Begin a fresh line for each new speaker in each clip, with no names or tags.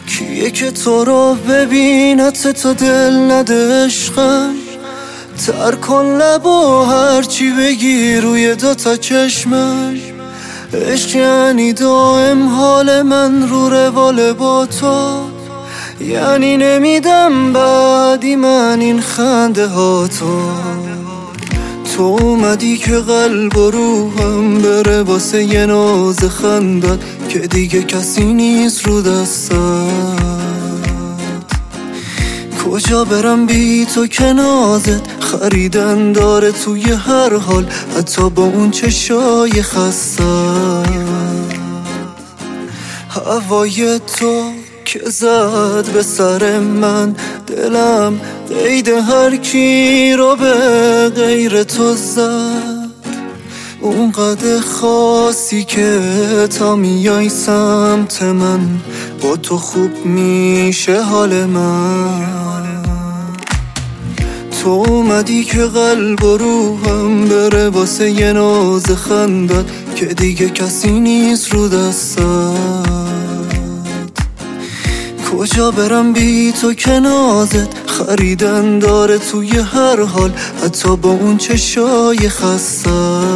کیه که تو رو ببینت تا دل نده عشقم؟ تر کن لب و هرچی بگی روی دوتا چشمم. عشق یعنی دائم حال من رو روال با تو، یعنی نمیدم بعدی من این خنده ها تو اومدی که قلب و روحم بره واسه یه ناز خندت که دیگه کسی نیست رو دستت. کجا برم بی تو که نازت خریدن داره توی هر حال، حتی با اون چشای خستت. هوای تو که زد به سر من، دلم قید هر کی رو به غیر تو زد. اونقدر خاصی که تا میای سمت من با تو خوب میشه حال من. تو اومدی که قلب و روحم بره واسه یه ناز خندت که دیگه کسی نیست رو دستت. کجا برم بی تو که نازت خریدن داره توی هر حال، حتی با اون چشای خستت.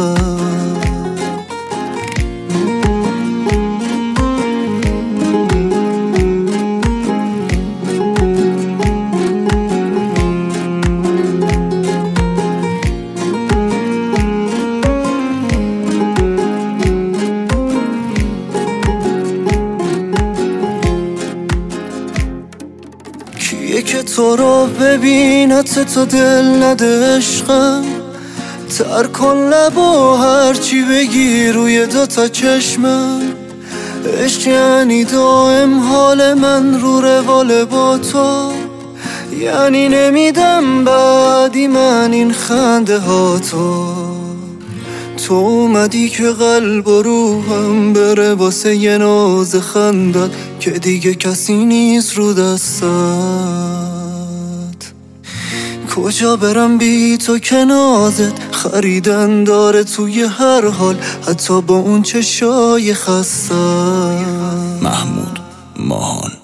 کیه که تو رو ببینت تا دل نده عشقم؟ تر کن لب و هرچی بگی روی دوتا چشمم. عشق یعنی دائم حال من رو روال با تو، یعنی نمیدم بعدی من این خنده ها تو اومدی که قلب و روحم بره واسه یه ناز خندت که دیگه کسی نیست رو دستت. کجا برم بی تو که نازت خریدن داره توی هر حال، حتی با اون چشای خستت.
محمود ماهان.